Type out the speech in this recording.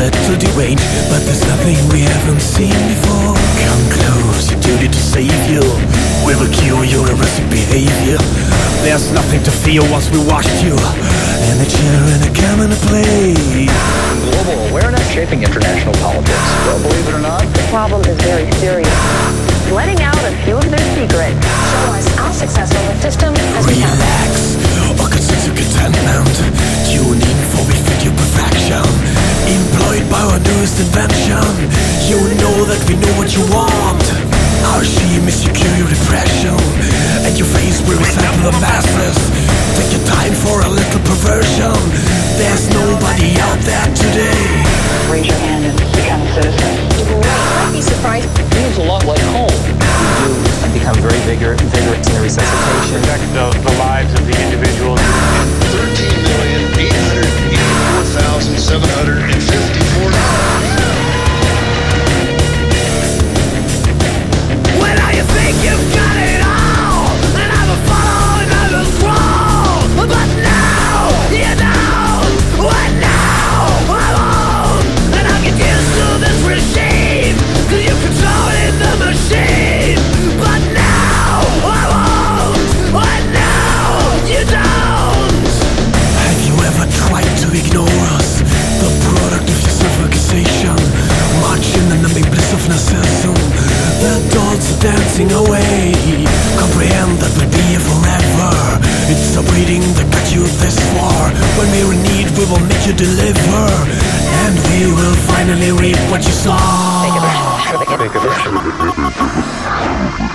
little deranged, but there's nothing we haven't seen before. Come close, your duty to save you. We will cure your erratic behavior. There's nothing to fear once we washed you, and the children are coming to play. Global awareness shaping international politics. Well, believe it or not, the problem is very serious. Letting out a few of their secrets show us how successful the system has become. Relax, or consider contentment. Tune in for we fit your perfection. Employed by our newest invention. You know that we know what you want. Our shame is secure your depression, and your face will resemble the masses. Take your time for a little perversion. There's nobody out there today. Raise your hand and become a citizen. You might be surprised. it feels a lot like home. We do become very vigorous in the resuscitation. Protect the lives of the individuals. 13,884,754. Dancing away, comprehend that we'll be here forever. It's a breeding that got you this far. When we're in need, we will make you deliver, and we will finally reap what you saw. Make a vision for the